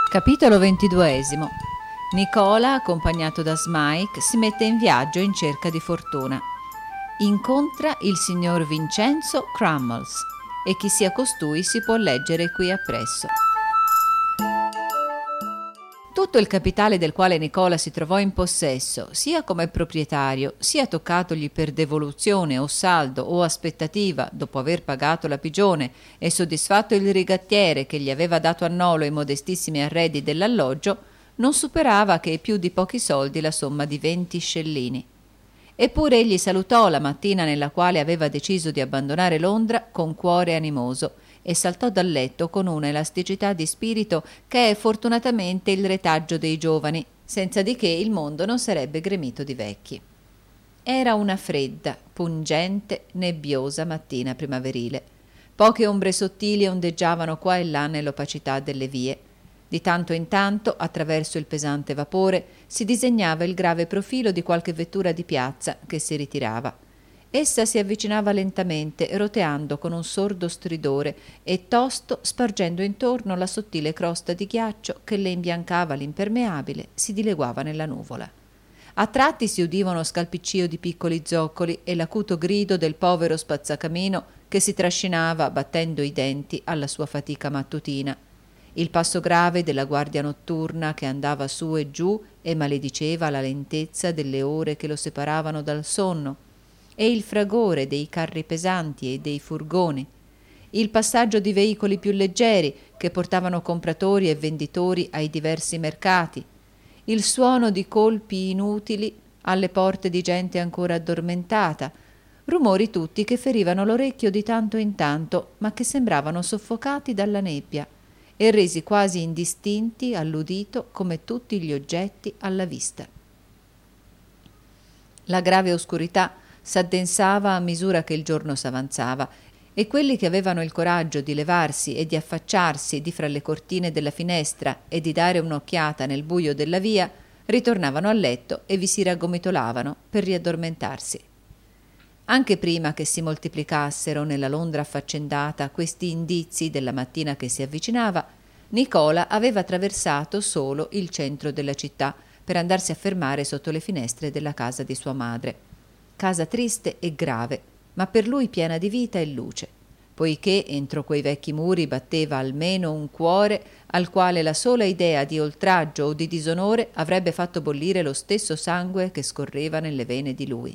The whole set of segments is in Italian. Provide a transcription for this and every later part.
Capitolo 22. Nicola, accompagnato da Smike, si mette in viaggio in cerca di fortuna. Incontra il signor Vincenzo Crummles e chi sia costui si può leggere qui appresso. Tutto il capitale del quale Nicola si trovò in possesso, sia come proprietario, sia toccatogli per devoluzione o saldo o aspettativa, dopo aver pagato la pigione e soddisfatto il rigattiere che gli aveva dato a nolo i modestissimi arredi dell'alloggio, non superava che più di pochi soldi la somma di 20 scellini. Eppure egli salutò la mattina nella quale aveva deciso di abbandonare Londra con cuore animoso e saltò dal letto con una elasticità di spirito che è fortunatamente il retaggio dei giovani, senza di che il mondo non sarebbe gremito di vecchi. Era una fredda, pungente, nebbiosa mattina primaverile. Poche ombre sottili ondeggiavano qua e là nell'opacità delle vie. Di tanto in tanto, attraverso il pesante vapore, si disegnava il grave profilo di qualche vettura di piazza che si ritirava. Essa si avvicinava lentamente, roteando con un sordo stridore e tosto spargendo intorno la sottile crosta di ghiaccio che le imbiancava l'impermeabile, si dileguava nella nuvola. A tratti si udiva uno scalpiccio di piccoli zoccoli e l'acuto grido del povero spazzacamino che si trascinava, battendo i denti, alla sua fatica mattutina. Il passo grave della guardia notturna che andava su e giù e malediceva la lentezza delle ore che lo separavano dal sonno, e il fragore dei carri pesanti e dei furgoni, il passaggio di veicoli più leggeri che portavano compratori e venditori ai diversi mercati, il suono di colpi inutili alle porte di gente ancora addormentata, rumori tutti che ferivano l'orecchio di tanto in tanto, ma che sembravano soffocati dalla nebbia e resi quasi indistinti all'udito come tutti gli oggetti alla vista. La grave oscurità s'addensava a misura che il giorno s'avanzava e quelli che avevano il coraggio di levarsi e di affacciarsi di fra le cortine della finestra e di dare un'occhiata nel buio della via ritornavano a letto e vi si raggomitolavano per riaddormentarsi. Anche prima che si moltiplicassero nella Londra affaccendata questi indizi della mattina che si avvicinava, Nicola aveva attraversato solo il centro della città per andarsi a fermare sotto le finestre della casa di sua madre. Casa triste e grave, ma per lui piena di vita e luce, poiché entro quei vecchi muri batteva almeno un cuore al quale la sola idea di oltraggio o di disonore avrebbe fatto bollire lo stesso sangue che scorreva nelle vene di lui.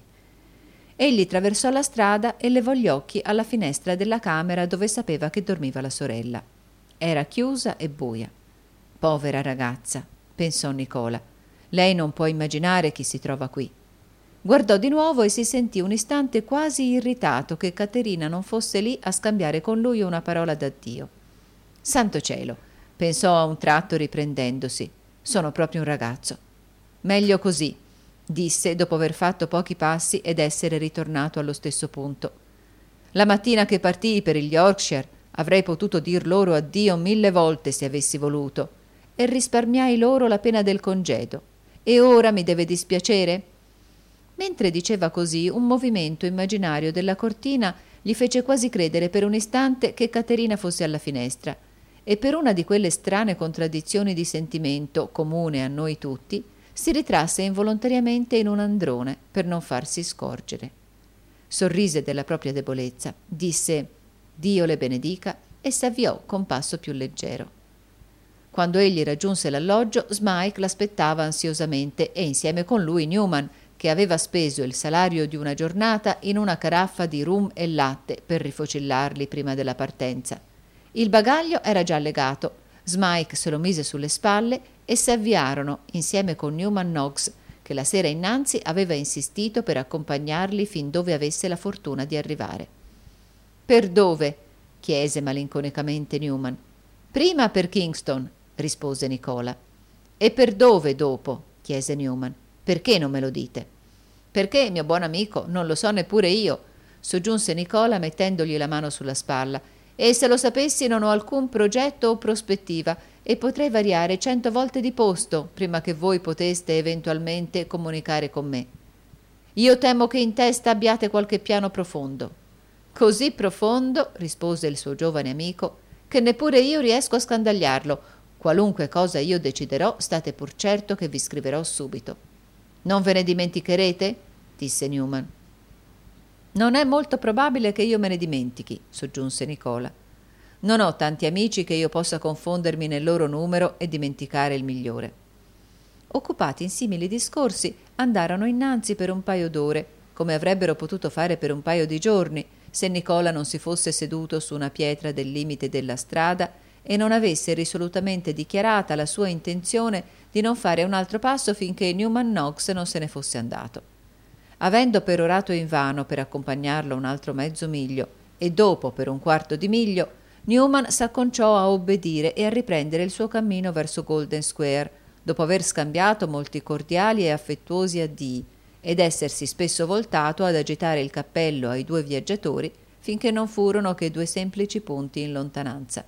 Egli traversò la strada e levò gli occhi alla finestra della camera dove sapeva che dormiva la sorella. Era chiusa e buia. Povera ragazza, pensò Nicola, lei non può immaginare chi si trova qui. Guardò di nuovo e si sentì un istante quasi irritato che Caterina non fosse lì a scambiare con lui una parola d'addio. Santo cielo, pensò a un tratto riprendendosi, sono proprio un ragazzo. Meglio così, disse dopo aver fatto pochi passi ed essere ritornato allo stesso punto. La mattina che partii per il Yorkshire avrei potuto dir loro addio 1000 volte se avessi voluto e risparmiai loro la pena del congedo. E ora mi deve dispiacere? Mentre diceva così, un movimento immaginario della cortina gli fece quasi credere per un istante che Caterina fosse alla finestra, e per una di quelle strane contraddizioni di sentimento, comune a noi tutti, si ritrasse involontariamente in un androne per non farsi scorgere. Sorrise della propria debolezza, disse «Dio le benedica» e s'avviò con passo più leggero. Quando egli raggiunse l'alloggio, Smike l'aspettava ansiosamente e insieme con lui Newman, che aveva speso il salario di una giornata in una caraffa di rum e latte per rifocillarli prima della partenza. Il bagaglio era già legato, Smike se lo mise sulle spalle e s'avviarono insieme con Newman Noggs, che la sera innanzi aveva insistito per accompagnarli fin dove avesse la fortuna di arrivare. «Per dove?» chiese malinconicamente Newman. «Prima per Kingston», rispose Nicola. «E per dove dopo?» chiese Newman. «Perché non me lo dite?» «Perché, mio buon amico, non lo so neppure io», soggiunse Nicola mettendogli la mano sulla spalla, «e se lo sapessi non ho alcun progetto o prospettiva e potrei variare 100 volte di posto prima che voi poteste eventualmente comunicare con me. Io temo che in testa abbiate qualche piano profondo». «Così profondo», rispose il suo giovane amico, «che neppure io riesco a scandagliarlo, Qualunque cosa io deciderò, state pur certo che vi scriverò subito. Non ve ne dimenticherete? Disse Newman. Non è molto probabile che io me ne dimentichi, soggiunse Nicola. Non ho tanti amici che io possa confondermi nel loro numero e dimenticare il migliore. Occupati in simili discorsi, andarono innanzi per un paio d'ore, come avrebbero potuto fare per un paio di giorni, se Nicola non si fosse seduto su una pietra del limite della strada e non avesse risolutamente dichiarata la sua intenzione di non fare un altro passo finché Newman Knox non se ne fosse andato. Avendo perorato invano per accompagnarlo un altro mezzo miglio e dopo per un quarto di miglio, Newman s'acconciò a obbedire e a riprendere il suo cammino verso Golden Square, dopo aver scambiato molti cordiali e affettuosi addii ed essersi spesso voltato ad agitare il cappello ai due viaggiatori finché non furono che due semplici punti in lontananza.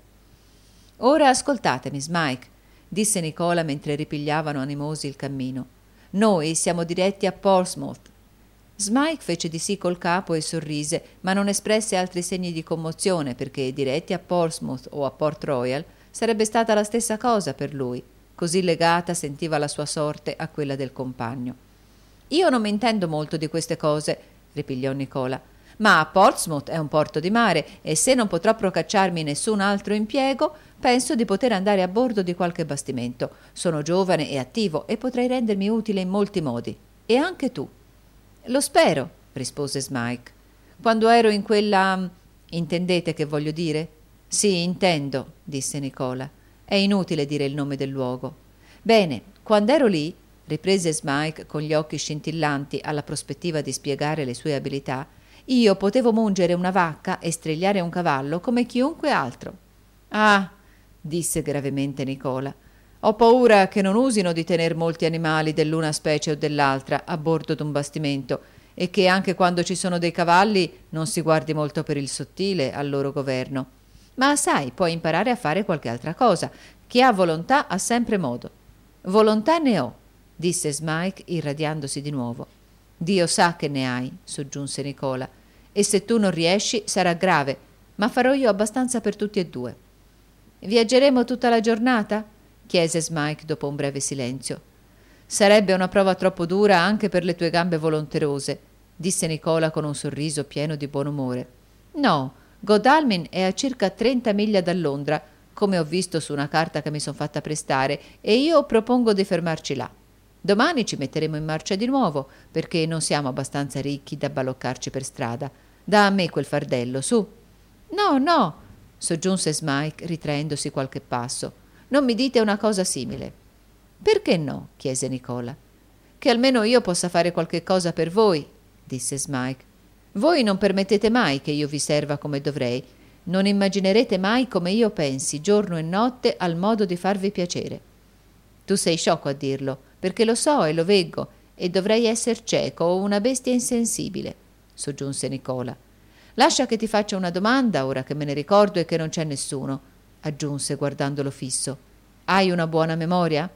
«Ora ascoltate, Miss Mike», disse Nicola mentre ripigliavano animosi il cammino. «Noi siamo diretti a Portsmouth». Smike fece di sì col capo e sorrise, ma non espresse altri segni di commozione, perché diretti a Portsmouth o a Port Royal sarebbe stata la stessa cosa per lui. Così legata sentiva la sua sorte a quella del compagno. «Io non mi intendo molto di queste cose», ripigliò Nicola, «ma Portsmouth è un porto di mare e se non potrò procacciarmi nessun altro impiego, penso di poter andare a bordo di qualche bastimento. Sono giovane e attivo e potrei rendermi utile in molti modi. E anche tu». «Lo spero», rispose Smike. «Quando ero in quella... intendete che voglio dire?» «Sì, intendo», disse Nicola. «È inutile dire il nome del luogo». «Bene, quando ero lì», riprese Smike con gli occhi scintillanti alla prospettiva di spiegare le sue abilità, «io potevo mungere una vacca e strigliare un cavallo come chiunque altro». «Ah», disse gravemente Nicola, «ho paura che non usino di tener molti animali dell'una specie o dell'altra a bordo d'un bastimento e che anche quando ci sono dei cavalli non si guardi molto per il sottile al loro governo. Ma sai, puoi imparare a fare qualche altra cosa. Chi ha volontà ha sempre modo». «Volontà ne ho», disse Smike irradiandosi di nuovo. «Dio sa che ne hai», soggiunse Nicola, «e se tu non riesci sarà grave, ma farò io abbastanza per tutti e due». «Viaggeremo tutta la giornata?» chiese Smike dopo un breve silenzio. «Sarebbe una prova troppo dura anche per le tue gambe volonterose», disse Nicola con un sorriso pieno di buon umore. «No, Godalming è a circa 30 miglia da Londra, come ho visto su una carta che mi son fatta prestare, e io propongo di fermarci là. Domani ci metteremo in marcia di nuovo, perché non siamo abbastanza ricchi da baloccarci per strada. Da a me quel fardello, su». «No, no», soggiunse Smike ritraendosi qualche passo. «Non mi dite una cosa simile». «Perché no?» chiese Nicola. «Che almeno io possa fare qualche cosa per voi», disse Smike. «Voi non permettete mai che io vi serva come dovrei. Non immaginerete mai come io pensi, giorno e notte, al modo di farvi piacere». «Tu sei sciocco a dirlo, perché lo so e lo veggo, e dovrei esser cieco o una bestia insensibile», soggiunse Nicola. «Lascia che ti faccia una domanda, ora che me ne ricordo e che non c'è nessuno», aggiunse guardandolo fisso. «Hai una buona memoria?»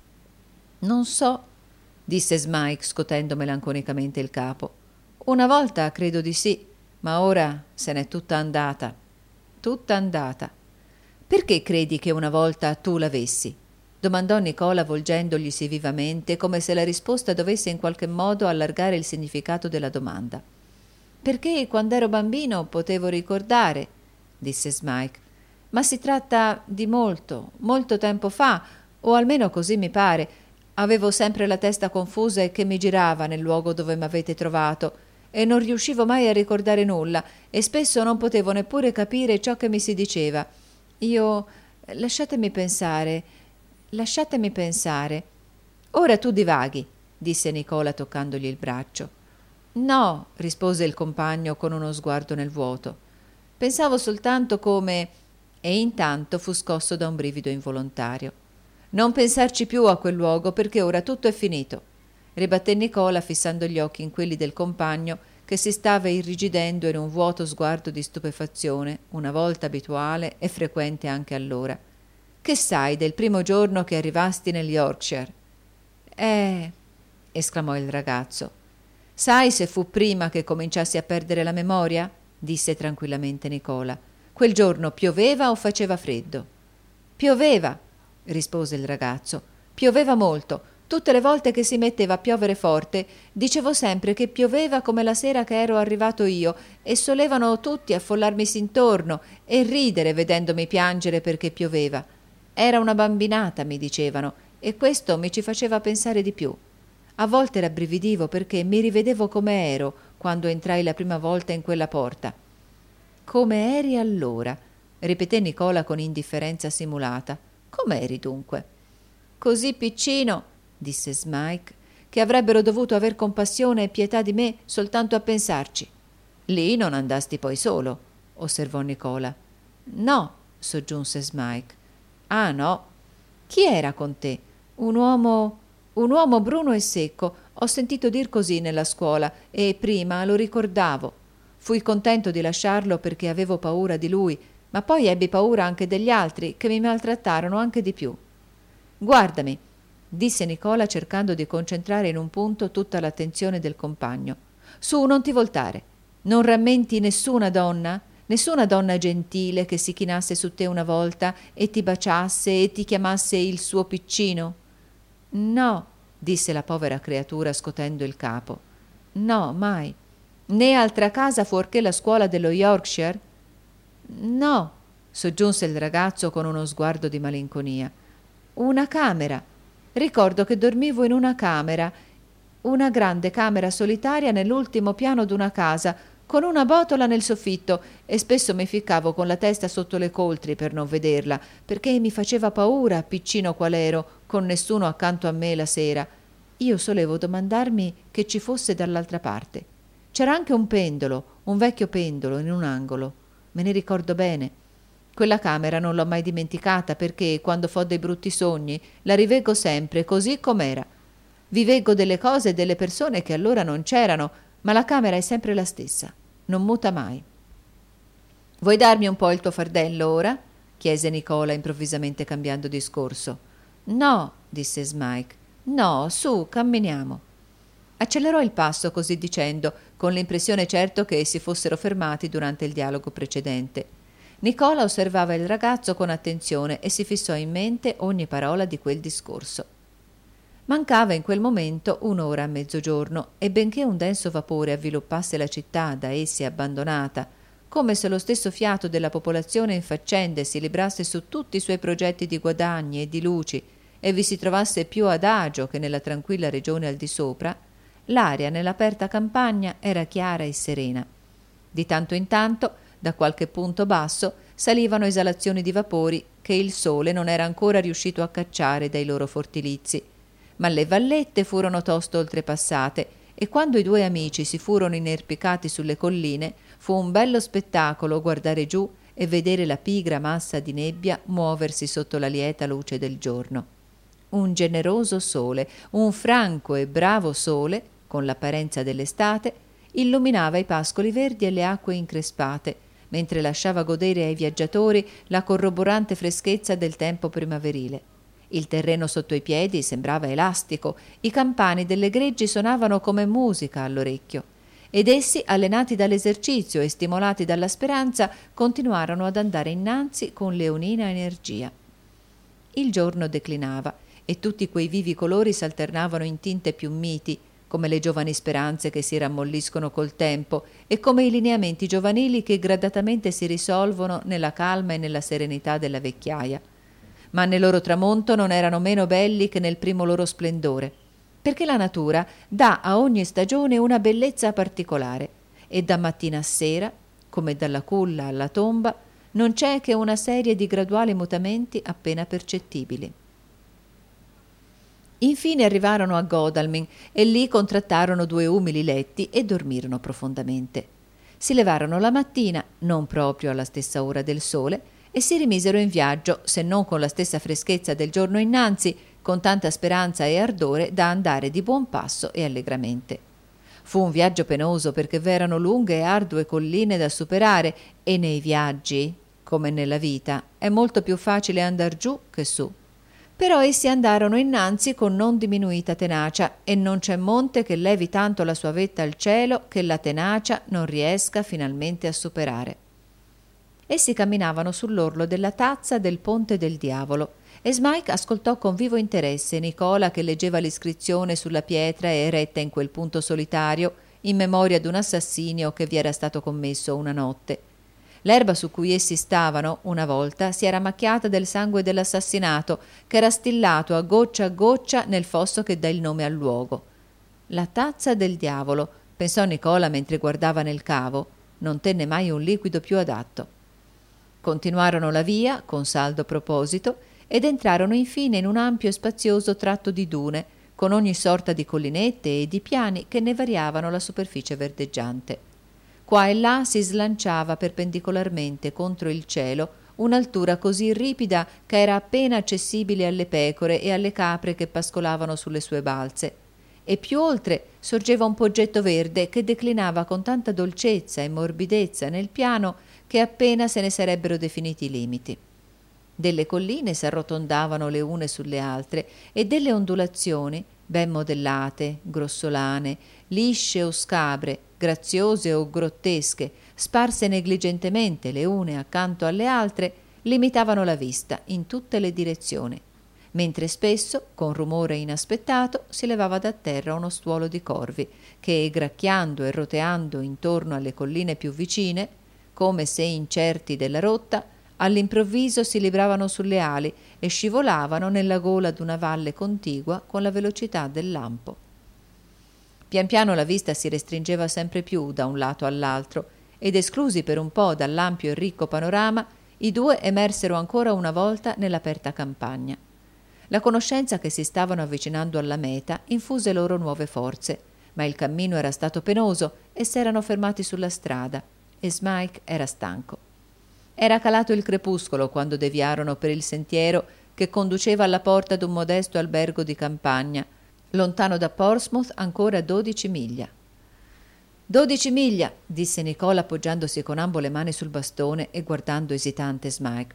«Non so», disse Smike scotendo melanconicamente il capo. «Una volta credo di sì, ma ora se n'è tutta andata. Tutta andata». «Perché credi che una volta tu l'avessi?» domandò Nicola volgendoglisi vivamente, come se la risposta dovesse in qualche modo allargare il significato della domanda. «Perché quando ero bambino potevo ricordare», disse Smike. «Ma si tratta di molto, molto tempo fa, o almeno così mi pare. Avevo sempre la testa confusa e che mi girava nel luogo dove m'avete trovato, e non riuscivo mai a ricordare nulla, e spesso non potevo neppure capire ciò che mi si diceva. Io... lasciatemi pensare. Ora tu divaghi», disse Nicola toccandogli il braccio. «No», rispose il compagno con uno sguardo nel vuoto. «Pensavo soltanto come...» e intanto fu scosso da un brivido involontario. «Non pensarci più a quel luogo, perché ora tutto è finito», ribatté Nicola fissando gli occhi in quelli del compagno, che si stava irrigidendo in un vuoto sguardo di stupefazione, una volta abituale e frequente anche allora. «Che sai del primo giorno che arrivasti nel Yorkshire?» esclamò il ragazzo. «Sai se fu prima che cominciassi a perdere la memoria?» disse tranquillamente Nicola. «Quel giorno pioveva o faceva freddo?» «Pioveva», rispose il ragazzo. Pioveva molto. Tutte le volte che si metteva a piovere forte, dicevo sempre che pioveva come la sera che ero arrivato io, e solevano tutti affollarmisi intorno e ridere vedendomi piangere perché pioveva. Era una bambinata, mi dicevano, e questo mi ci faceva pensare di più. A volte rabbrividivo perché mi rivedevo come ero quando entrai la prima volta in quella porta. Come eri allora? Ripeté Nicola con indifferenza simulata. Com'eri dunque? Così piccino, disse Smike, che avrebbero dovuto aver compassione e pietà di me soltanto a pensarci. Lì non andasti poi solo, osservò Nicola. No, soggiunse Smike. Ah no. Chi era con te? Un uomo bruno e secco. Ho sentito dir così nella scuola e prima lo ricordavo. Fui contento di lasciarlo perché avevo paura di lui, ma poi ebbi paura anche degli altri, che mi maltrattarono anche di più. Guardami, disse Nicola cercando di concentrare in un punto tutta l'attenzione del compagno. Su, non ti voltare. Non rammenti nessuna donna gentile che si chinasse su te una volta e ti baciasse e ti chiamasse il suo piccino? No, disse la povera creatura scotendo il capo. No, mai. Né altra casa fuorché la scuola dello Yorkshire? No, soggiunse il ragazzo con uno sguardo di malinconia. Una camera. Ricordo che dormivo in una grande camera solitaria nell'ultimo piano d'una casa, con una botola nel soffitto, e spesso mi ficcavo con la testa sotto le coltri per non vederla, perché mi faceva paura, piccino qual ero, con nessuno accanto a me la sera. Io solevo domandarmi che ci fosse dall'altra parte. C'era anche un vecchio pendolo in un angolo. Me ne ricordo bene. Quella camera non l'ho mai dimenticata perché, quando fo dei brutti sogni, la riveggo sempre così com'era. Vi veggo delle cose e delle persone che allora non c'erano, ma la camera è sempre la stessa, non muta mai. Vuoi darmi un po' il tuo fardello ora? Chiese Nicola improvvisamente cambiando discorso. No, disse Smike. No, su, camminiamo. Accelerò il passo così dicendo, con l'impressione certo che si fossero fermati durante il dialogo precedente. Nicola osservava il ragazzo con attenzione e si fissò in mente ogni parola di quel discorso. Mancava in quel momento 1 ora a mezzogiorno e benché un denso vapore avviluppasse la città da essi abbandonata, come se lo stesso fiato della popolazione in faccende si librasse su tutti i suoi progetti di guadagni e di luci e vi si trovasse più ad agio che nella tranquilla regione al di sopra, l'aria nell'aperta campagna era chiara e serena. Di tanto in tanto, da qualche punto basso, salivano esalazioni di vapori che il sole non era ancora riuscito a cacciare dai loro fortilizi, ma le vallette furono tosto oltrepassate e quando i due amici si furono inerpicati sulle colline fu un bello spettacolo guardare giù e vedere la pigra massa di nebbia muoversi sotto la lieta luce del giorno. Un generoso sole, un franco e bravo sole, con l'apparenza dell'estate, illuminava i pascoli verdi e le acque increspate, mentre lasciava godere ai viaggiatori la corroborante freschezza del tempo primaverile. Il terreno sotto i piedi sembrava elastico, i campani delle greggi sonavano come musica all'orecchio, ed essi, allenati dall'esercizio e stimolati dalla speranza, continuarono ad andare innanzi con leonina energia. Il giorno declinava e tutti quei vivi colori s'alternavano in tinte più miti, come le giovani speranze che si rammolliscono col tempo e come i lineamenti giovanili che gradatamente si risolvono nella calma e nella serenità della vecchiaia. Ma nel loro tramonto non erano meno belli che nel primo loro splendore, perché la natura dà a ogni stagione una bellezza particolare e da mattina a sera, come dalla culla alla tomba, non c'è che una serie di graduali mutamenti appena percettibili. Infine arrivarono a Godalming e lì contrattarono 2 umili letti e dormirono profondamente. Si levarono la mattina, non proprio alla stessa ora del sole, e si rimisero in viaggio, se non con la stessa freschezza del giorno innanzi, con tanta speranza e ardore da andare di buon passo e allegramente. Fu un viaggio penoso perché v'erano lunghe e ardue colline da superare e nei viaggi, come nella vita, è molto più facile andar giù che su. Però essi andarono innanzi con non diminuita tenacia e non c'è monte che levi tanto la sua vetta al cielo che la tenacia non riesca finalmente a superare. Essi camminavano sull'orlo della tazza del Ponte del Diavolo e Smike ascoltò con vivo interesse Nicola che leggeva l'iscrizione sulla pietra eretta in quel punto solitario in memoria d'un assassinio che vi era stato commesso una notte. L'erba su cui essi stavano, una volta, si era macchiata del sangue dell'assassinato, che era stillato a goccia nel fosso che dà il nome al luogo. La tazza del diavolo, pensò Nicola mentre guardava nel cavo, non tenne mai un liquido più adatto. Continuarono la via, con saldo proposito, ed entrarono infine in un ampio e spazioso tratto di dune, con ogni sorta di collinette e di piani che ne variavano la superficie verdeggiante. Qua e là si slanciava perpendicolarmente contro il cielo un'altura così ripida che era appena accessibile alle pecore e alle capre che pascolavano sulle sue balze, e più oltre sorgeva un poggetto verde che declinava con tanta dolcezza e morbidezza nel piano che appena se ne sarebbero definiti i limiti. Delle colline s'arrotondavano le une sulle altre e delle ondulazioni, ben modellate, grossolane, lisce o scabre, graziose o grottesche, sparse negligentemente le une accanto alle altre, limitavano la vista in tutte le direzioni, mentre spesso, con rumore inaspettato, si levava da terra uno stuolo di corvi che, gracchiando e roteando intorno alle colline più vicine, come se incerti della rotta, all'improvviso si libravano sulle ali e scivolavano nella gola d'una valle contigua con la velocità del lampo. Pian piano la vista si restringeva sempre più da un lato all'altro ed esclusi per un po' dall'ampio e ricco panorama, i due emersero ancora una volta nell'aperta campagna. La conoscenza che si stavano avvicinando alla meta infuse loro nuove forze, ma il cammino era stato penoso e s'erano fermati sulla strada e Smike era stanco. Era calato il crepuscolo quando deviarono per il sentiero che conduceva alla porta d'un modesto albergo di campagna, lontano da Portsmouth ancora 12 miglia. 12 miglia, disse Nicola appoggiandosi con ambo le mani sul bastone e guardando esitante Smike.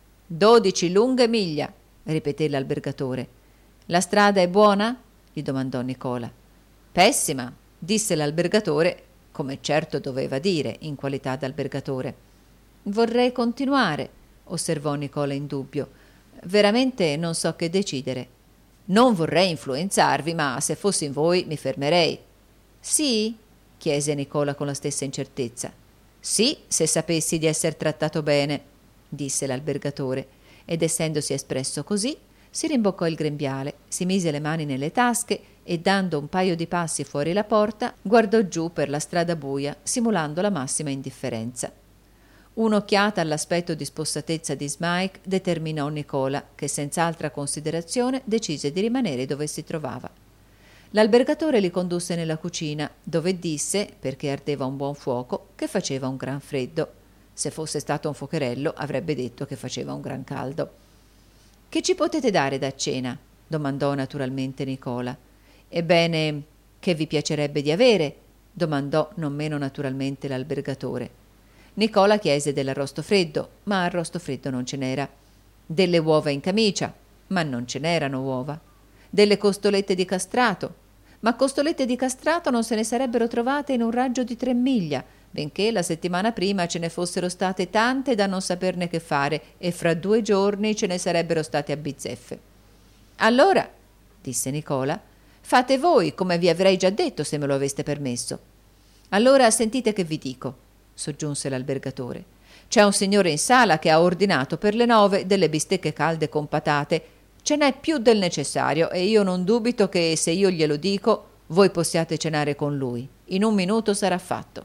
12 lunghe miglia, ripeté l'albergatore. La strada è buona? Gli domandò Nicola. Pessima, disse l'albergatore, come certo doveva dire in qualità d'albergatore. Vorrei continuare, osservò Nicola in dubbio. Veramente non so che decidere. Non vorrei influenzarvi, ma se fossi in voi mi fermerei. Sì? Chiese Nicola con la stessa incertezza. Sì, se sapessi di esser trattato bene, disse l'albergatore, ed essendosi espresso così, si rimboccò il grembiale, si mise le mani nelle tasche e, dando un paio di passi fuori la porta, guardò giù per la strada buia, simulando la massima indifferenza. Un'occhiata all'aspetto di spossatezza di Smike determinò Nicola, che senz'altra considerazione decise di rimanere dove si trovava. L'albergatore li condusse nella cucina, dove disse, perché ardeva un buon fuoco, che faceva un gran freddo. Se fosse stato un fuocherello avrebbe detto che faceva un gran caldo. «Che ci potete dare da cena?» domandò naturalmente Nicola. «Ebbene, che vi piacerebbe di avere?» domandò non meno naturalmente l'albergatore. Nicola chiese dell'arrosto freddo, ma arrosto freddo non ce n'era. Delle uova in camicia, ma non ce n'erano uova. Delle costolette di castrato, ma costolette di castrato non se ne sarebbero trovate in un raggio di 3 miglia, benché la settimana prima ce ne fossero state tante da non saperne che fare e fra 2 giorni ce ne sarebbero state a bizzeffe. Allora, disse Nicola, fate voi come vi avrei già detto se me lo aveste permesso. Allora sentite che vi dico, soggiunse l'albergatore. C'è un signore in sala che ha ordinato per le 9 delle bistecche calde con patate. Ce n'è più del necessario e io non dubito che, se io glielo dico, voi possiate cenare con lui. In 1 minuto sarà fatto.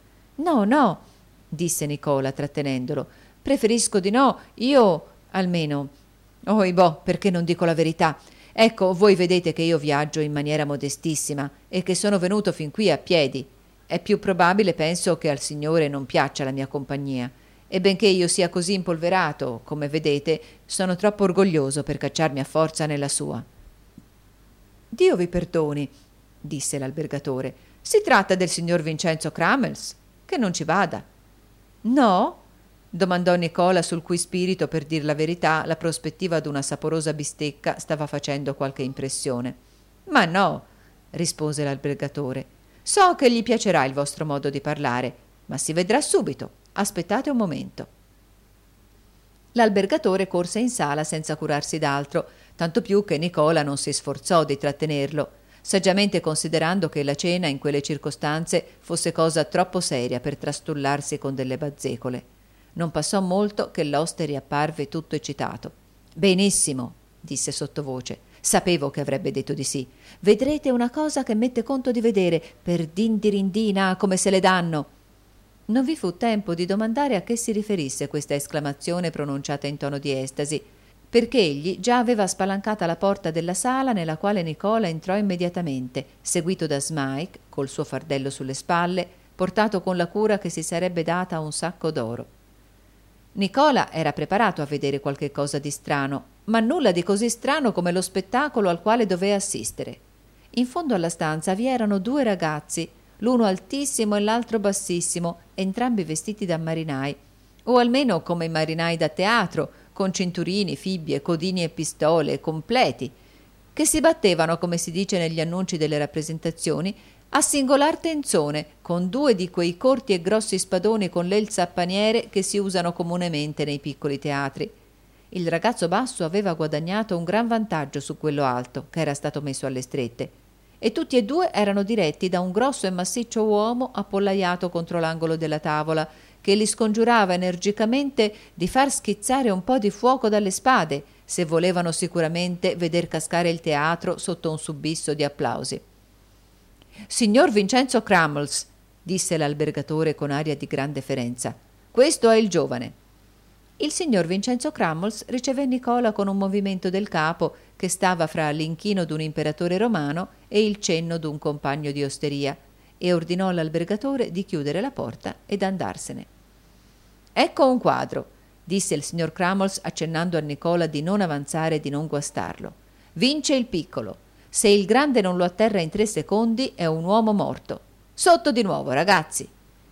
No, disse Nicola trattenendolo. Preferisco di no, io almeno. Oibò, perché non dico la verità? Ecco, voi vedete che io viaggio in maniera modestissima e che sono venuto fin qui a piedi. È più probabile, penso, che al Signore non piaccia la mia compagnia, e benché io sia così impolverato, come vedete, sono troppo orgoglioso per cacciarmi a forza nella sua. Dio vi perdoni, disse l'albergatore. Si tratta del signor Vincenzo Cramels, che non ci vada. No? Domandò Nicola, sul cui spirito, per dir la verità, la prospettiva d'una saporosa bistecca stava facendo qualche impressione. Ma no, rispose l'albergatore. So che gli piacerà il vostro modo di parlare, ma si vedrà subito. Aspettate un momento. L'albergatore corse in sala senza curarsi d'altro, tanto più che Nicola non si sforzò di trattenerlo, saggiamente considerando che la cena in quelle circostanze fosse cosa troppo seria per trastullarsi con delle bazzecole. Non passò molto che l'oste riapparve tutto eccitato. «Benissimo», disse sottovoce. «Sapevo che avrebbe detto di sì. Vedrete una cosa che mette conto di vedere, per dindirindina come se le danno». Non vi fu tempo di domandare a che si riferisse questa esclamazione pronunciata in tono di estasi, perché egli già aveva spalancata la porta della sala nella quale Nicola entrò immediatamente, seguito da Smike, col suo fardello sulle spalle, portato con la cura che si sarebbe data a un sacco d'oro. Nicola era preparato a vedere qualche cosa di strano, ma nulla di così strano come lo spettacolo al quale doveva assistere. In fondo alla stanza vi erano due ragazzi, l'uno altissimo e l'altro bassissimo, entrambi vestiti da marinai, o almeno come i marinai da teatro, con cinturini, fibbie, codini e pistole, completi, che si battevano, come si dice negli annunci delle rappresentazioni, a singolar tenzone, con due di quei corti e grossi spadoni con l'elsa a paniere che si usano comunemente nei piccoli teatri. Il ragazzo basso aveva guadagnato un gran vantaggio su quello alto, che era stato messo alle strette, e tutti e due erano diretti da un grosso e massiccio uomo appollaiato contro l'angolo della tavola, che li scongiurava energicamente di far schizzare un po' di fuoco dalle spade, se volevano sicuramente veder cascare il teatro sotto un subisso di applausi. «Signor Vincenzo Crummles», disse l'albergatore con aria di gran deferenza, «questo è il giovane». Il signor Vincenzo Crummles riceve Nicola con un movimento del capo che stava fra l'inchino d'un imperatore romano e il cenno d'un compagno di osteria, e ordinò all'albergatore di chiudere la porta ed andarsene. «Ecco un quadro», disse il signor Crummles accennando a Nicola di non avanzare e di non guastarlo. «Vince il piccolo. Se il grande non lo atterra in 3 secondi è un uomo morto. Sotto di nuovo, ragazzi!»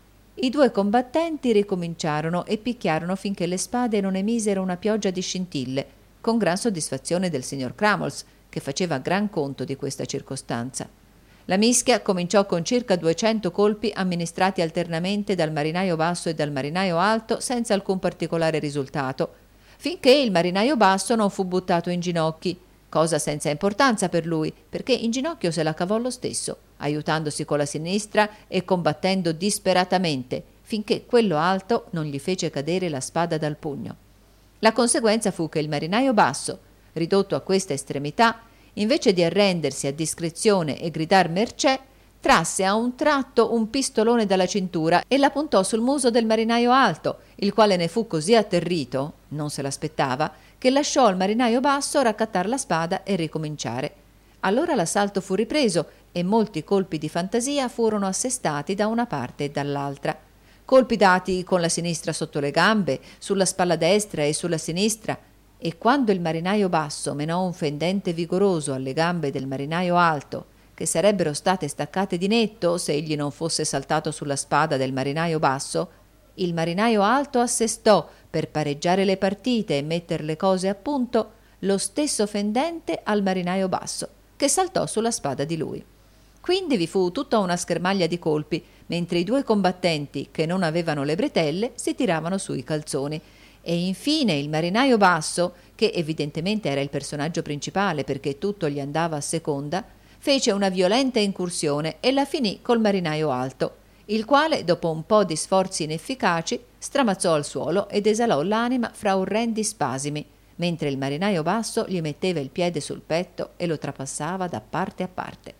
I due combattenti ricominciarono e picchiarono finché le spade non emisero una pioggia di scintille, con gran soddisfazione del signor Crummles, che faceva gran conto di questa circostanza. La mischia cominciò con circa 200 colpi amministrati alternamente dal marinaio basso e dal marinaio alto senza alcun particolare risultato, finché il marinaio basso non fu buttato in ginocchi, cosa senza importanza per lui, perché in ginocchio se la cavò lo stesso, aiutandosi con la sinistra e combattendo disperatamente, finché quello alto non gli fece cadere la spada dal pugno. La conseguenza fu che il marinaio basso, ridotto a questa estremità, invece di arrendersi a discrezione e gridar mercè, trasse a un tratto un pistolone dalla cintura e la puntò sul muso del marinaio alto, il quale ne fu così atterrito, non se l'aspettava, che lasciò al marinaio basso raccattar la spada e ricominciare. Allora l'assalto fu ripreso e molti colpi di fantasia furono assestati da una parte e dall'altra. Colpi dati con la sinistra sotto le gambe, sulla spalla destra e sulla sinistra, e quando il marinaio basso menò un fendente vigoroso alle gambe del marinaio alto, che sarebbero state staccate di netto se egli non fosse saltato sulla spada del marinaio basso, il marinaio alto assestò, per pareggiare le partite e metter le cose a punto, lo stesso fendente al marinaio basso, che saltò sulla spada di lui. Quindi vi fu tutta una schermaglia di colpi, mentre i due combattenti, che non avevano le bretelle, si tiravano sui calzoni, e infine il marinaio basso, che evidentemente era il personaggio principale perché tutto gli andava a seconda, fece una violenta incursione e la finì col marinaio alto, il quale, dopo un po' di sforzi inefficaci, stramazzò al suolo ed esalò l'anima fra orrendi spasimi, mentre il marinaio basso gli metteva il piede sul petto e lo trapassava da parte a parte.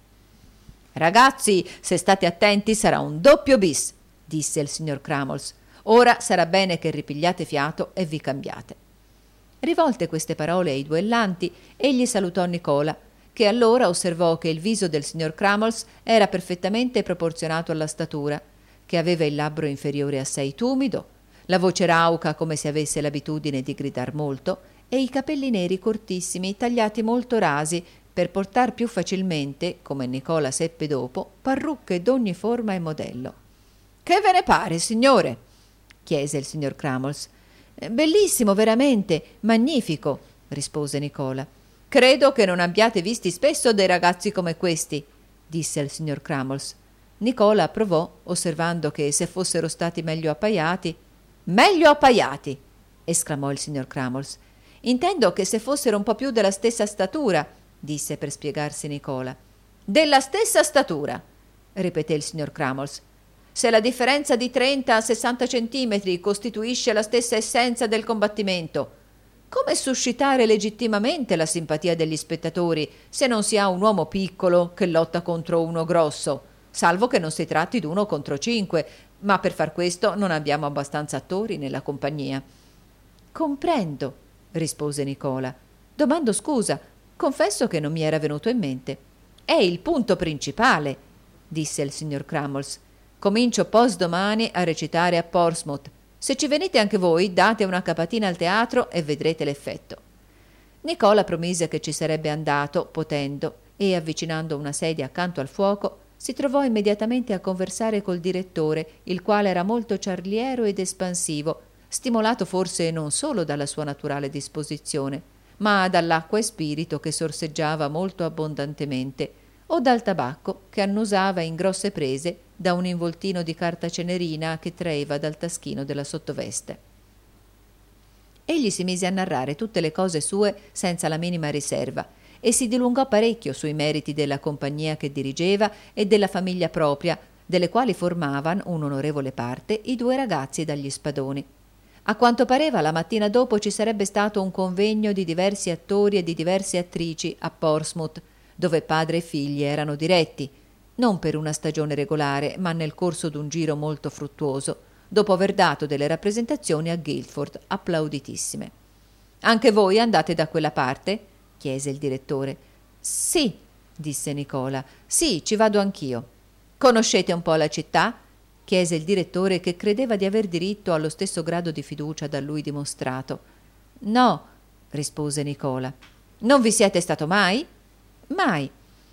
«Ragazzi, se state attenti sarà un doppio bis», disse il signor Crummles. «Ora sarà bene che ripigliate fiato e vi cambiate». Rivolte queste parole ai duellanti, egli salutò Nicola, che allora osservò che il viso del signor Crummles era perfettamente proporzionato alla statura, che aveva il labbro inferiore assai tumido, la voce rauca come se avesse l'abitudine di gridar molto, e i capelli neri cortissimi tagliati molto rasi per portar più facilmente, come Nicola seppe dopo, parrucche d'ogni forma e modello. «Che ve ne pare, signore?» chiese il signor Crummles. «Bellissimo, veramente, magnifico», rispose Nicola. «Credo che non abbiate visti spesso dei ragazzi come questi», disse il signor Crummles. Nicola approvò, osservando che se fossero stati meglio appaiati, esclamò il signor Crummles. Intendo che se fossero un po' più della stessa statura, disse per spiegarsi Nicola. Della stessa statura, ripeté il signor Crummles. Se la differenza di 30 a 60 centimetri costituisce la stessa essenza del combattimento, come suscitare legittimamente la simpatia degli spettatori se non si ha un uomo piccolo che lotta contro uno grosso, salvo che non si tratti d'uno contro 5, ma per far questo non abbiamo abbastanza attori nella compagnia. Comprendo, rispose Nicola. Domando scusa, confesso che non mi era venuto in mente. È il punto principale, disse il signor Crummles. Comincio postdomani a recitare a Portsmouth. Se ci venite anche voi, date una capatina al teatro e vedrete l'effetto. Nicola promise che ci sarebbe andato, potendo, e avvicinando una sedia accanto al fuoco, si trovò immediatamente a conversare col direttore, il quale era molto ciarliero ed espansivo, stimolato forse non solo dalla sua naturale disposizione, ma dall'acqua e spirito che sorseggiava molto abbondantemente, o dal tabacco che annusava in grosse prese da un involtino di carta cenerina che traeva dal taschino della sottoveste. Egli si mise a narrare tutte le cose sue senza la minima riserva e si dilungò parecchio sui meriti della compagnia che dirigeva e della famiglia propria, delle quali formavan un'onorevole parte i 2 ragazzi dagli spadoni. A quanto pareva, la mattina dopo ci sarebbe stato un convegno di diversi attori e di diverse attrici a Portsmouth, dove padre e figli erano diretti, non per una stagione regolare, ma nel corso d'un giro molto fruttuoso, dopo aver dato delle rappresentazioni a Guildford applauditissime. «Anche voi andate da quella parte?» chiese il direttore. «Sì», disse Nicola, «sì, ci vado anch'io». «Conoscete un po' la città?» chiese il direttore, che credeva di aver diritto allo stesso grado di fiducia da lui dimostrato. «No», rispose Nicola. «Non vi siete stato mai?» «Mai».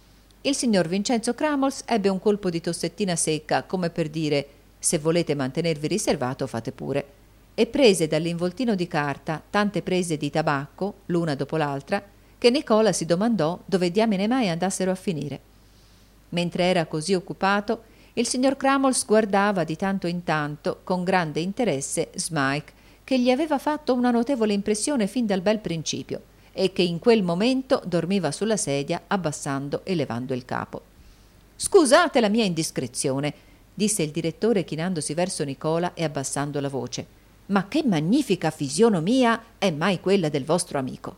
Il signor Vincenzo Crummles ebbe un colpo di tossettina secca, come per dire «se volete mantenervi riservato fate pure», e prese dall'involtino di carta tante prese di tabacco, l'una dopo l'altra, che Nicola si domandò dove diamine mai andassero a finire. Mentre era così occupato, il signor Crummles guardava di tanto in tanto con grande interesse Smike, che gli aveva fatto una notevole impressione fin dal bel principio e che in quel momento dormiva sulla sedia abbassando e levando il capo. «Scusate la mia indiscrezione», disse il direttore chinandosi verso Nicola e abbassando la voce, «ma che magnifica fisionomia è mai quella del vostro amico!»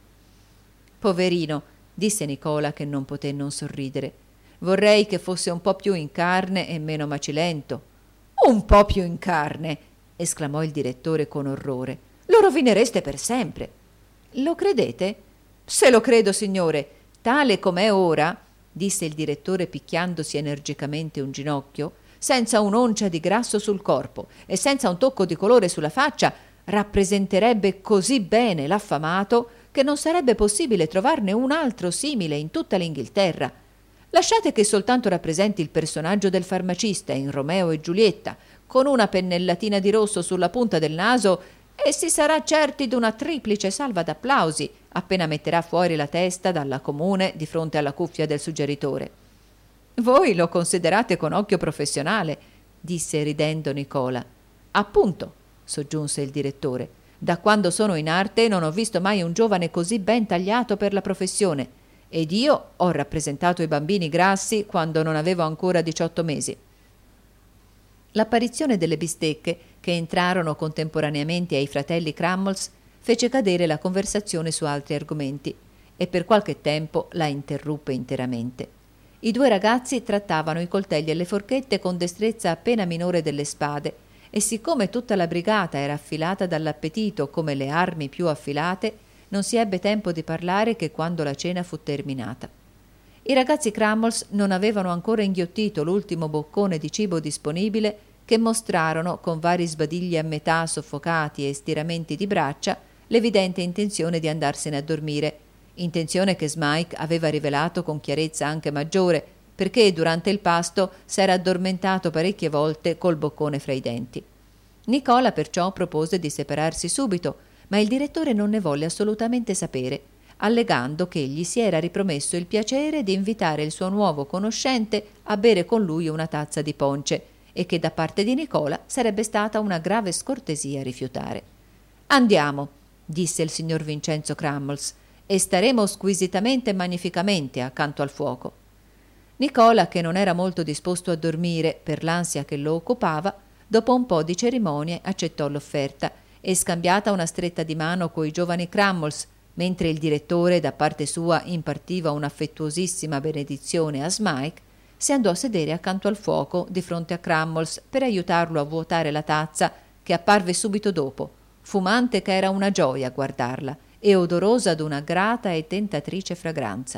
«Poverino», disse Nicola, che non poté non sorridere, «vorrei che fosse un po' più in carne e meno macilento». «Un po' più in carne!» esclamò il direttore con orrore. «Lo rovinereste per sempre». «Lo credete?» «Se lo credo, signore. Tale com'è ora», disse il direttore picchiandosi energicamente un ginocchio, «senza un'oncia di grasso sul corpo e senza un tocco di colore sulla faccia, rappresenterebbe così bene l'affamato che non sarebbe possibile trovarne un altro simile in tutta l'Inghilterra. Lasciate che soltanto rappresenti il personaggio del farmacista in Romeo e Giulietta, con una pennellatina di rosso sulla punta del naso, e si sarà certi d'una triplice salva d'applausi appena metterà fuori la testa dalla comune di fronte alla cuffia del suggeritore». «Voi lo considerate con occhio professionale», disse ridendo Nicola. «Appunto», soggiunse il direttore, «da quando sono in arte non ho visto mai un giovane così ben tagliato per la professione, ed io ho rappresentato i bambini grassi quando non avevo ancora 18 mesi». L'apparizione delle bistecche, che entrarono contemporaneamente ai fratelli Crummles, fece cadere la conversazione su altri argomenti e per qualche tempo la interruppe interamente. I 2 ragazzi trattavano i coltelli e le forchette con destrezza appena minore delle spade, e siccome tutta la brigata era affilata dall'appetito come le armi più affilate, non si ebbe tempo di parlare che quando la cena fu terminata. I ragazzi Crummles non avevano ancora inghiottito l'ultimo boccone di cibo disponibile, che mostrarono, con vari sbadigli a metà soffocati e stiramenti di braccia, l'evidente intenzione di andarsene a dormire, intenzione che Smike aveva rivelato con chiarezza anche maggiore, perché durante il pasto s'era addormentato parecchie volte col boccone fra i denti. Nicola perciò propose di separarsi subito, ma il direttore non ne volle assolutamente sapere, allegando che egli si era ripromesso il piacere di invitare il suo nuovo conoscente a bere con lui una tazza di ponce, e che da parte di Nicola sarebbe stata una grave scortesia rifiutare. Andiamo, disse il signor Vincenzo Crummles, e staremo squisitamente e magnificamente accanto al fuoco. Nicola, che non era molto disposto a dormire per l'ansia che lo occupava, dopo un po' di cerimonie accettò l'offerta e, scambiata una stretta di mano coi giovani Crummles, mentre il direttore da parte sua impartiva un'affettuosissima benedizione a Smike, si andò a sedere accanto al fuoco di fronte a Crummles per aiutarlo a vuotare la tazza, che apparve subito dopo, fumante che era una gioia a guardarla e odorosa d'una grata e tentatrice fragranza.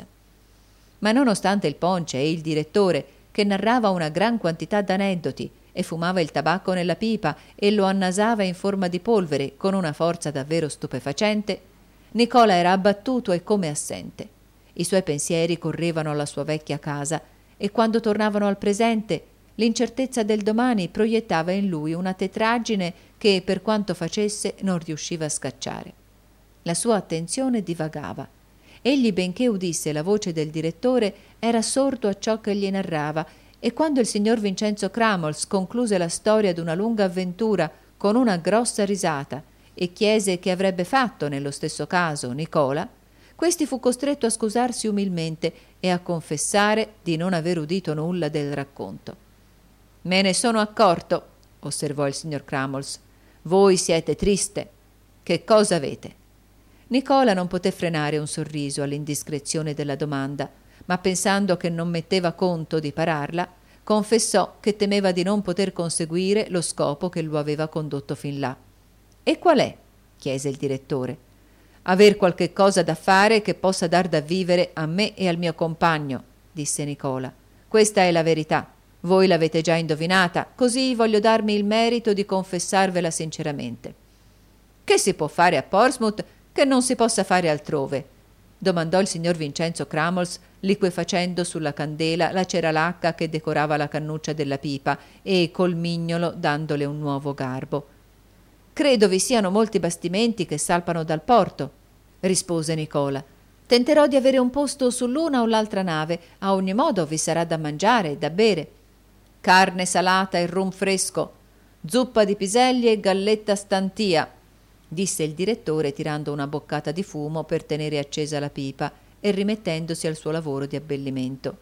Ma nonostante il ponce e il direttore, che narrava una gran quantità d'aneddoti e fumava il tabacco nella pipa e lo annasava in forma di polvere con una forza davvero stupefacente, Nicola era abbattuto e come assente. I suoi pensieri correvano alla sua vecchia casa e quando tornavano al presente l'incertezza del domani proiettava in lui una tetraggine che, per quanto facesse, non riusciva a scacciare. La sua attenzione divagava. Egli, benché udisse la voce del direttore, era sordo a ciò che gli narrava, e quando il signor Vincenzo Crummles concluse la storia d'una lunga avventura con una grossa risata e chiese che avrebbe fatto nello stesso caso Nicola, questi fu costretto a scusarsi umilmente e a confessare di non aver udito nulla del racconto. «Me ne sono accorto», osservò il signor Crummles. «Voi siete triste. Che cosa avete?» Nicola non poté frenare un sorriso all'indiscrezione della domanda, ma pensando che non metteva conto di pararla, confessò che temeva di non poter conseguire lo scopo che lo aveva condotto fin là. «E qual è?» chiese il direttore. «Aver qualche cosa da fare che possa dar da vivere a me e al mio compagno», disse Nicola. «Questa è la verità. Voi l'avete già indovinata, così voglio darmi il merito di confessarvela sinceramente». «Che si può fare a Portsmouth che non si possa fare altrove?» domandò il signor Vincenzo Crummles, liquefacendo sulla candela la cera lacca che decorava la cannuccia della pipa e col mignolo dandole un nuovo garbo. «Credo vi siano molti bastimenti che salpano dal porto», rispose Nicola. «Tenterò di avere un posto sull'una o l'altra nave, a ogni modo vi sarà da mangiare e da bere. Carne salata e rum fresco, zuppa di piselli e galletta stantia», disse il direttore tirando una boccata di fumo per tenere accesa la pipa e rimettendosi al suo lavoro di abbellimento.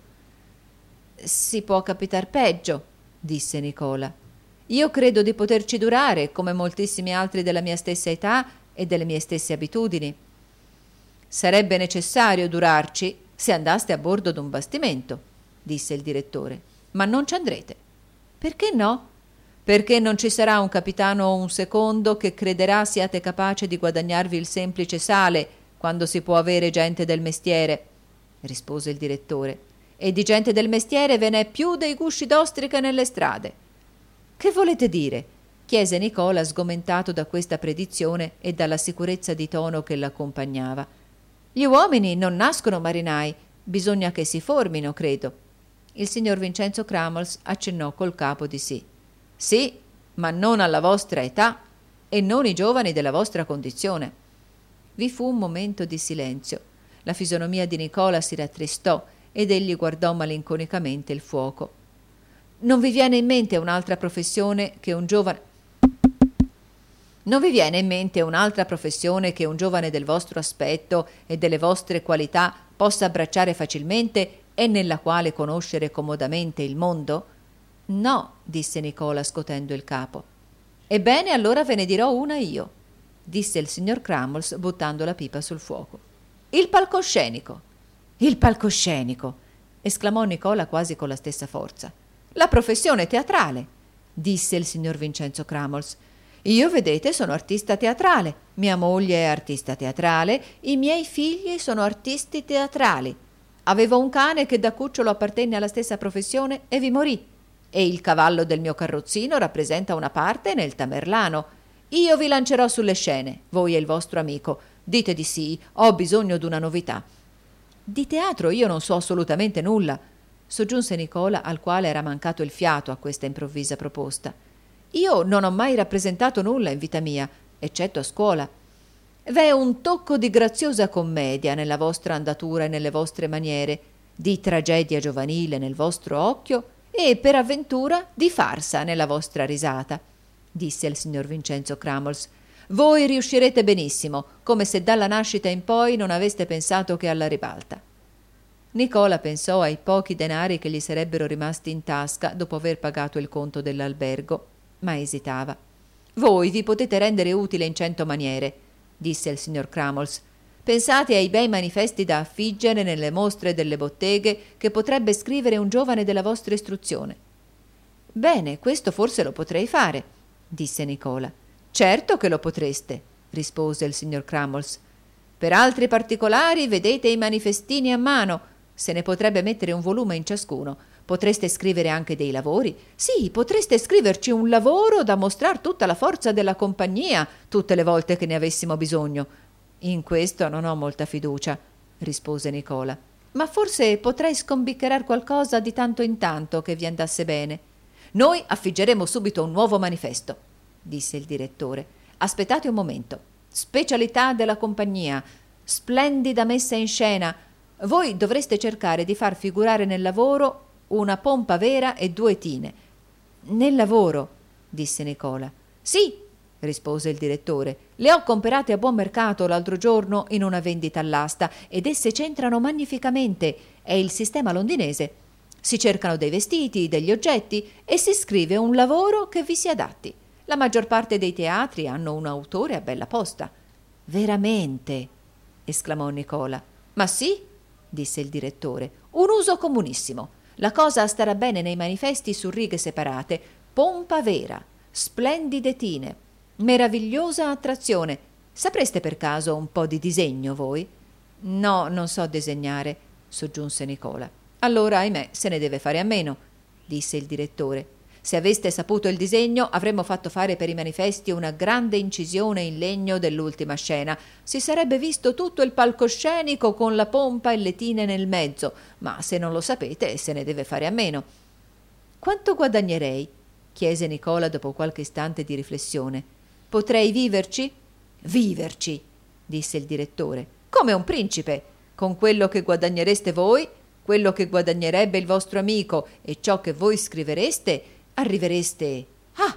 «Si può capitar peggio», disse Nicola. «Io credo di poterci durare, come moltissimi altri della mia stessa età e delle mie stesse abitudini». «Sarebbe necessario durarci se andaste a bordo d'un bastimento», disse il direttore. «Ma non ci andrete». «Perché no?» «Perché non ci sarà un capitano o un secondo che crederà siate capace di guadagnarvi il semplice sale quando si può avere gente del mestiere», rispose il direttore. «E di gente del mestiere ve n'è più dei gusci d'ostriche nelle strade». «Che volete dire?» chiese Nicola, sgomentato da questa predizione e dalla sicurezza di tono che l'accompagnava. «Gli uomini non nascono marinai, bisogna che si formino, credo». Il signor Vincenzo Crummles accennò col capo di sì. «Sì, ma non alla vostra età e non i giovani della vostra condizione». Vi fu un momento di silenzio. La fisonomia di Nicola si rattristò ed egli guardò malinconicamente il fuoco. «Non vi viene in mente un'altra professione che un giovane del vostro aspetto e delle vostre qualità possa abbracciare facilmente e nella quale conoscere comodamente il mondo?» «No», disse Nicola scotendo il capo. «Ebbene, allora ve ne dirò una io», disse il signor Crummles buttando la pipa sul fuoco. «Il palcoscenico». «Il palcoscenico», esclamò Nicola quasi con la stessa forza. «La professione teatrale», disse il signor Vincenzo Crummles. «Io, vedete, sono artista teatrale, mia moglie è artista teatrale, i miei figli sono artisti teatrali. Avevo un cane che da cucciolo appartenne alla stessa professione e vi morì. E il cavallo del mio carrozzino rappresenta una parte nel Tamerlano. Io vi lancerò sulle scene, voi e il vostro amico. Dite di sì, ho bisogno d'una novità». «Di teatro io non so assolutamente nulla», soggiunse Nicola, al quale era mancato il fiato a questa improvvisa proposta. «Io non ho mai rappresentato nulla in vita mia, eccetto a scuola. V'è un tocco di graziosa commedia nella vostra andatura e nelle vostre maniere, di tragedia giovanile nel vostro occhio e, per avventura, di farsa nella vostra risata», disse il signor Vincenzo Crummles. Voi riuscirete benissimo, come se dalla nascita in poi non aveste pensato che alla ribalta. Nicola pensò ai pochi denari che gli sarebbero rimasti in tasca dopo aver pagato il conto dell'albergo, ma esitava. Voi vi potete rendere utile in 100 maniere, disse il signor Crummles. Pensate ai bei manifesti da affiggere nelle mostre delle botteghe che potrebbe scrivere un giovane della vostra istruzione. Bene, questo forse lo potrei fare, disse Nicola. Certo che lo potreste, rispose il signor Crummles. Per altri particolari vedete i manifestini a mano. Se ne potrebbe mettere un volume in ciascuno. Potreste scrivere anche dei lavori. Sì, potreste scriverci un lavoro da mostrar tutta la forza della compagnia tutte le volte che ne avessimo bisogno. In questo non ho molta fiducia, rispose Nicola. Ma forse potrei scombiccherar qualcosa di tanto in tanto che vi andasse bene. Noi affiggeremo subito un nuovo manifesto, disse il direttore. Aspettate un momento. Specialità della compagnia. Splendida messa in scena. Voi dovreste cercare di far figurare nel lavoro una pompa vera e 2 tine. Nel lavoro, disse Nicola. Sì, rispose il direttore. Le ho comperate a buon mercato l'altro giorno in una vendita all'asta ed esse c'entrano magnificamente. È il sistema londinese. Si cercano dei vestiti, degli oggetti e si scrive un lavoro che vi si adatti. La maggior parte dei teatri hanno un autore a bella posta. Veramente? Esclamò Nicola. Ma sì, disse il direttore. Un uso comunissimo. La cosa starà bene nei manifesti su righe separate. Pompa vera, splendide tine, meravigliosa attrazione. Sapreste per caso un po' di disegno voi? No, non so disegnare, soggiunse Nicola. Allora, ahimè, se ne deve fare a meno, disse il direttore. Se aveste saputo il disegno, avremmo fatto fare per i manifesti una grande incisione in legno dell'ultima scena. Si sarebbe visto tutto il palcoscenico con la pompa e le tine nel mezzo, ma se non lo sapete, se ne deve fare a meno. Quanto guadagnerei? Chiese Nicola dopo qualche istante di riflessione. Potrei viverci? Viverci, disse il direttore. Come un principe. Con quello che guadagnereste voi, quello che guadagnerebbe il vostro amico e ciò che voi scrivereste, arrivereste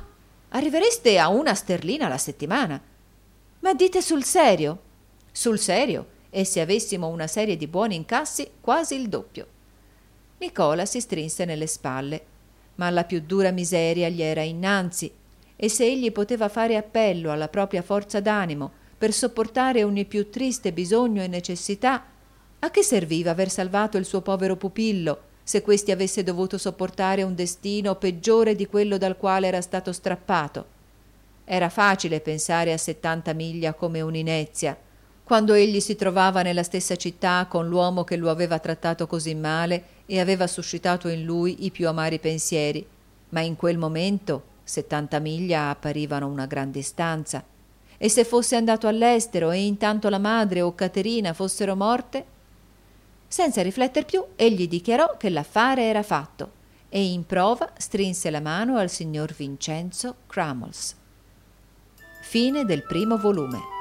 a 1 sterlina alla settimana. Ma dite sul serio? Sul serio, e se avessimo una serie di buoni incassi, quasi il doppio. Nicola si strinse nelle spalle, ma la più dura miseria gli era innanzi, e se egli poteva fare appello alla propria forza d'animo per sopportare ogni più triste bisogno e necessità, a che serviva aver salvato il suo povero pupillo, se questi avesse dovuto sopportare un destino peggiore di quello dal quale era stato strappato? Era facile pensare a 70 miglia come un'inezia, quando egli si trovava nella stessa città con l'uomo che lo aveva trattato così male e aveva suscitato in lui i più amari pensieri, ma in quel momento 70 miglia apparivano una gran distanza. E se fosse andato all'estero e intanto la madre o Caterina fossero morte? Senza rifletter più, egli dichiarò che l'affare era fatto e in prova strinse la mano al signor Vincenzo Crummles. Fine del 1° volume.